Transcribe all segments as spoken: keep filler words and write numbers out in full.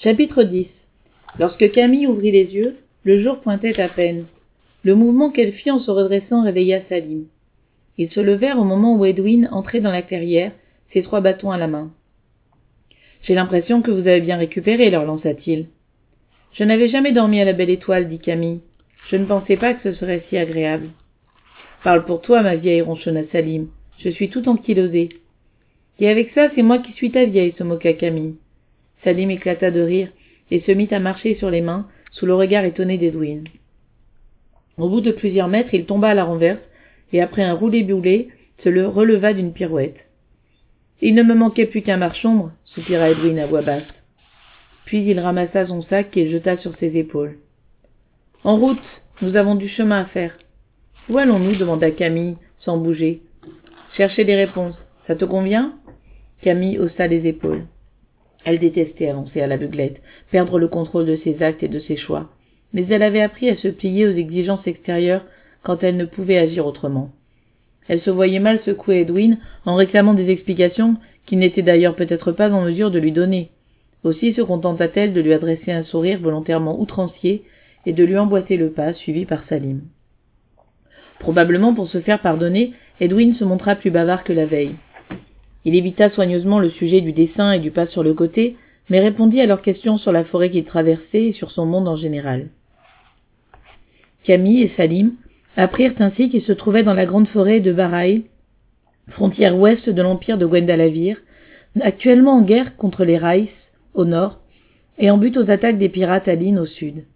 Chapitre dix. Lorsque Camille ouvrit les yeux, le jour pointait à peine. Le mouvement qu'elle fit en se redressant réveilla Salim. Ils se levèrent au moment où Edwin entrait dans la clairière, ses trois bâtons à la main. « J'ai l'impression que vous avez bien récupéré, leur lança-t-il. « Je n'avais jamais dormi à la Belle Étoile, dit Camille. Je ne pensais pas que ce serait si agréable. »« Parle pour toi, ma vieille, ronchonna Salim. Je suis tout ankylosé. »« Et avec ça, c'est moi qui suis ta vieille, se moqua Camille. » Salim éclata de rire et se mit à marcher sur les mains, sous le regard étonné d'Edwin. Au bout de plusieurs mètres, il tomba à la renverse, et après un roulé-boulé, se le releva d'une pirouette. « Il ne me manquait plus qu'un marche-ombre, soupira Edwin à voix basse. Puis il ramassa son sac qu'il jeta sur ses épaules. « En route, nous avons du chemin à faire. »« Où allons-nous » demanda Camille, sans bouger. « Chercher des réponses. Ça te convient ?» Camille haussa les épaules. Elle détestait avancer à l'aveuglette, perdre le contrôle de ses actes et de ses choix, mais elle avait appris à se plier aux exigences extérieures quand elle ne pouvait agir autrement. Elle se voyait mal secouer Edwin en réclamant des explications qu'il n'était d'ailleurs peut-être pas en mesure de lui donner. Aussi se contenta-t-elle de lui adresser un sourire volontairement outrancier et de lui emboîter le pas, suivi par Salim. Probablement pour se faire pardonner, Edwin se montra plus bavard que la veille. Il évita soigneusement le sujet du dessin et du pas sur le côté, mais répondit à leurs questions sur la forêt qu'il traversait et sur son monde en général. Camille et Salim apprirent ainsi qu'ils se trouvaient dans la grande forêt de Bareil, frontière ouest de l'empire de Gwendalavir, actuellement en guerre contre les Raïs, au nord, et en but aux attaques des pirates Aline au sud.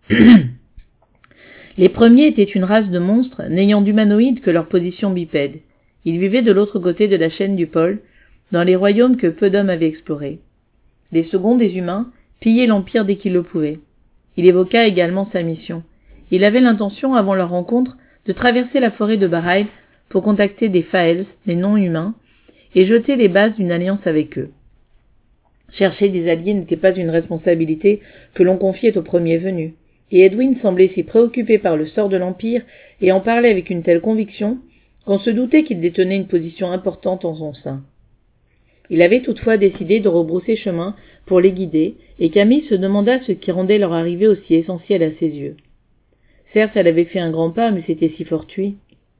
Les premiers étaient une race de monstres n'ayant d'humanoïdes que leur position bipède. Ils vivaient de l'autre côté de la chaîne du pôle, dans les royaumes que peu d'hommes avaient explorés. Les seconds, des humains, pillaient l'empire dès qu'ils le pouvaient. Il évoqua également sa mission. Il avait l'intention, avant leur rencontre, de traverser la forêt de Bareil pour contacter des Faels, les non-humains, et jeter les bases d'une alliance avec eux. Chercher des alliés n'était pas une responsabilité que l'on confiait aux premiers venus, et Edwin semblait si préoccupé par le sort de l'Empire et en parlait avec une telle conviction qu'on se doutait qu'il détenait une position importante en son sein. Il avait toutefois décidé de rebrousser chemin pour les guider, et Camille se demanda ce qui rendait leur arrivée aussi essentielle à ses yeux. Certes, elle avait fait un grand pas, mais c'était si fortuit.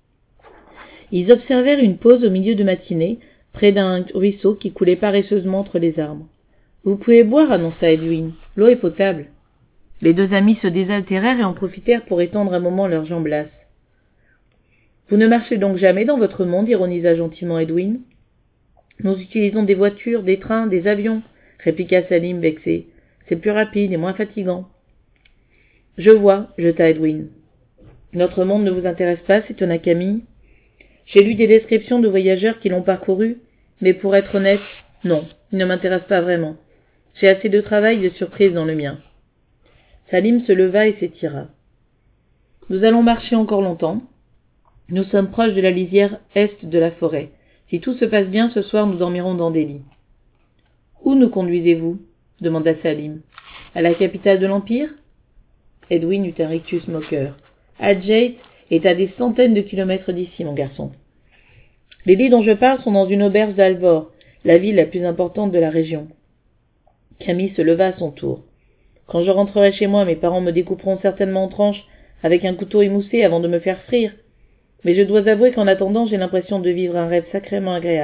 Ils observèrent une pause au milieu de matinée, près d'un ruisseau qui coulait paresseusement entre les arbres. « Vous pouvez boire, annonça Edwin. L'eau est potable. » Les deux amis se désaltérèrent et en profitèrent pour étendre un moment leurs jambes lasses. « Vous ne marchez donc jamais dans votre monde » ironisa gentiment Edwin. « Nous utilisons des voitures, des trains, des avions, » répliqua Salim vexé. « C'est plus rapide et moins fatigant. »« Je vois, » jeta Edwin. « Notre monde ne vous intéresse pas » s'étonna Camille. « J'ai lu des descriptions de voyageurs qui l'ont parcouru, mais pour être honnête, non, il ne m'intéresse pas vraiment. J'ai assez de travail et de surprises dans le mien. » Salim se leva et s'étira. « Nous allons marcher encore longtemps. Nous sommes proches de la lisière est de la forêt. Si tout se passe bien, ce soir nous dormirons dans des lits. »« Où nous conduisez-vous » demanda Salim. « À la capitale de l'Empire » Edwin eut un rictus moqueur. « Adjate est à des centaines de kilomètres d'ici, mon garçon. Les lits dont je parle sont dans une auberge d'Alvor, la ville la plus importante de la région. » Camille se leva à son tour. « Quand je rentrerai chez moi, mes parents me découperont certainement en tranches avec un couteau émoussé avant de me faire frire. Mais je dois avouer qu'en attendant, j'ai l'impression de vivre un rêve sacrément agréable. »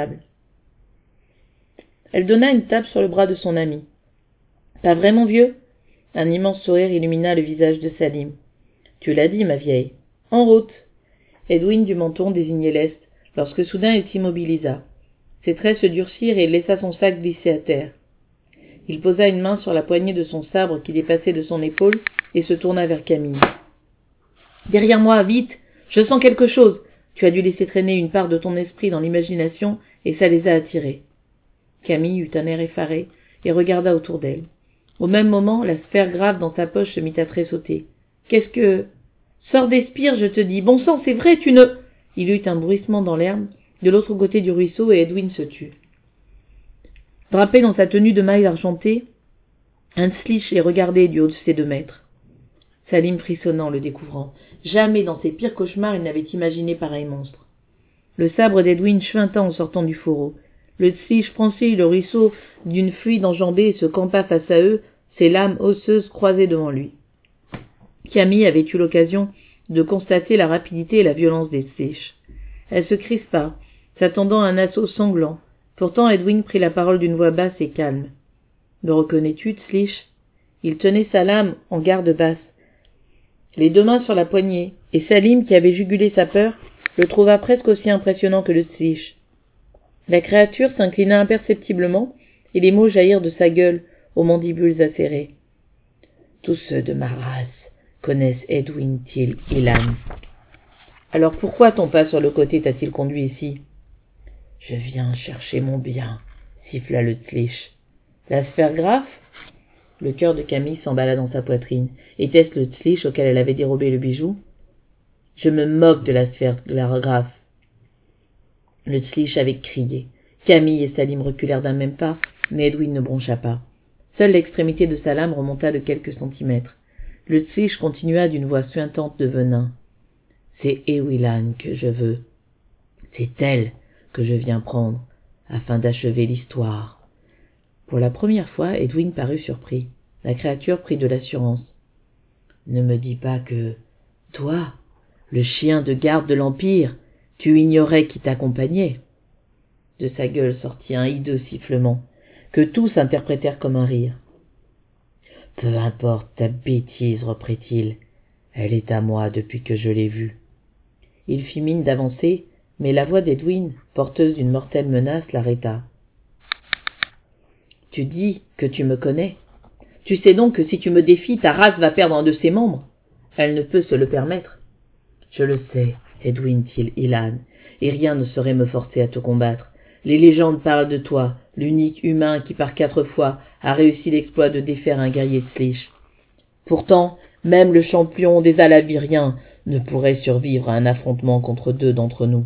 Elle donna une tape sur le bras de son ami. « Pas vrai, mon vieux ?» Un immense sourire illumina le visage de Salim. « Tu l'as dit, ma vieille. En route !» Edwin du menton désignait l'est, lorsque soudain il s'immobilisa. Ses traits se durcirent et il laissa son sac glisser à terre. Il posa une main sur la poignée de son sabre qui dépassait de son épaule et se tourna vers Camille. « Derrière moi, vite ! Je sens quelque chose. Tu as dû laisser traîner une part de ton esprit dans l'imagination et ça les a attirés. » Camille eut un air effaré et regarda autour d'elle. Au même moment, la sphère grave dans sa poche se mit à tressauter. « Qu'est-ce que... »« Sors des spires, je te dis. Bon sang, c'est vrai, tu ne... » Il eut un bruissement dans l'herbe, de l'autre côté du ruisseau, et Edwin se tut. Drapé dans sa tenue de mailles argentée, Hunslich les regardait du haut de ses deux mètres. Salim frissonnant le découvrant. Jamais dans ses pires cauchemars il n'avait imaginé pareil monstre. Le sabre d'Edwin chuinta en sortant du fourreau. Le Hunslich franchit le ruisseau d'une fluide enjambée et se campa face à eux, ses lames osseuses croisées devant lui. Camille avait eu l'occasion de constater la rapidité et la violence des Slish. Elle se crispa, s'attendant à un assaut sanglant. Pourtant Edwin prit la parole d'une voix basse et calme. « Me reconnais-tu, Slish ?» Il tenait sa lame en garde basse, les deux mains sur la poignée, et Salim, qui avait jugulé sa peur, le trouva presque aussi impressionnant que le Slish. La créature s'inclina imperceptiblement, et les mots jaillirent de sa gueule, aux mandibules acérées. « Tous ceux de ma race connaissent Edwin Till Ilan. »« Alors pourquoi ton pas sur le côté t'a-t-il conduit ici ?»« Je viens chercher mon bien, » siffla le Slish. « La sphère graphe ?» Le cœur de Camille s'emballa dans sa poitrine. Était-ce le Slish auquel elle avait dérobé le bijou? « Je me moque de la sphère graphe. » Le Slish avait crié. Camille et Salim reculèrent d'un même pas, mais Edwin ne broncha pas. Seule l'extrémité de sa lame remonta de quelques centimètres. Le Slish continua d'une voix suintante de venin. « C'est Ewilan que je veux. C'est elle que je viens prendre, afin d'achever l'histoire. » Pour la première fois, Edwin parut surpris. La créature prit de l'assurance. « Ne me dis pas que, toi, le chien de garde de l'Empire, tu ignorais qui t'accompagnait. » De sa gueule sortit un hideux sifflement, que tous interprétèrent comme un rire. « Peu importe ta bêtise, reprit-il. Elle est à moi depuis que je l'ai vue. » Il fit mine d'avancer, mais la voix d'Edwin, porteuse d'une mortelle menace, l'arrêta. « Tu dis que tu me connais. Tu sais donc que si tu me défies, ta race va perdre un de ses membres. Elle ne peut se le permettre. »« Je le sais, Edwin Till Ilan, et rien ne saurait me forcer à te combattre. Les légendes parlent de toi, l'unique humain qui par quatre fois a réussi l'exploit de défaire un guerrier de Slish. Pourtant, même le champion des Alaviriens ne pourrait survivre à un affrontement contre deux d'entre nous. »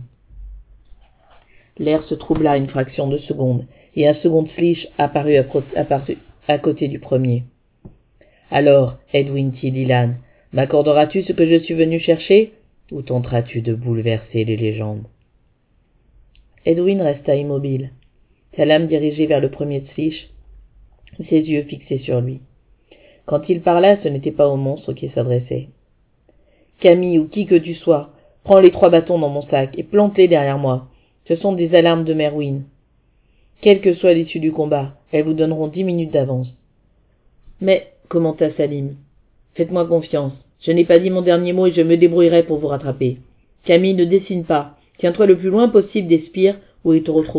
L'air se troubla une fraction de seconde, et un second Slish apparut à, apparut à côté du premier. « Alors, Edwin Till Ilan, m'accorderas-tu ce que je suis venu chercher, ou tenteras-tu de bouleverser les légendes ?» Edwin resta immobile, sa lame dirigée vers le premier Slish, ses yeux fixés sur lui. Quand il parla, ce n'était pas au monstre qu'il s'adressait. « Camille, ou qui que tu sois, prends les trois bâtons dans mon sac et plante-les derrière moi. Ce sont des alarmes de Merwin. Quelle que soit l'issue du combat, elles vous donneront dix minutes d'avance. »« Mais, commenta Salim, faites-moi confiance. Je n'ai pas dit mon dernier mot et je me débrouillerai pour vous rattraper. Camille, ne dessine pas. Tiens-toi le plus loin possible des spires où ils te retrouveront. »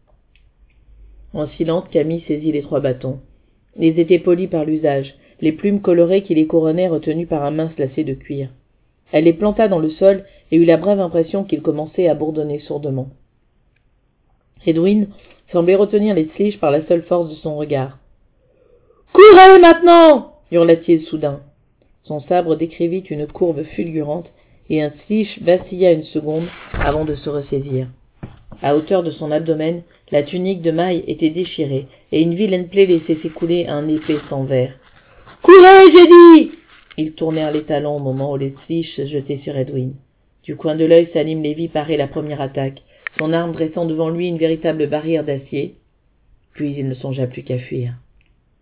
En silence, Camille saisit les trois bâtons. Ils étaient polis par l'usage, les plumes colorées qui les couronnaient retenues par un mince lacet de cuir. Elle les planta dans le sol et eut la brève impression qu'ils commençaient à bourdonner sourdement. Edwin semblait retenir les Slish par la seule force de son regard. « Courez maintenant !» hurla-t-il soudain. Son sabre décrivit une courbe fulgurante et un Slish vacilla une seconde avant de se ressaisir. À hauteur de son abdomen, la tunique de maille était déchirée et une vilaine plaie laissait s'écouler un épais sang vert. « Courez, j'ai dit !» Ils tournèrent les talons au moment où les Slish se jetaient sur Edwin. Du coin de l'œil, Salim Levy parait la première attaque, son arme dressant devant lui une véritable barrière d'acier. Puis il ne songea plus qu'à fuir.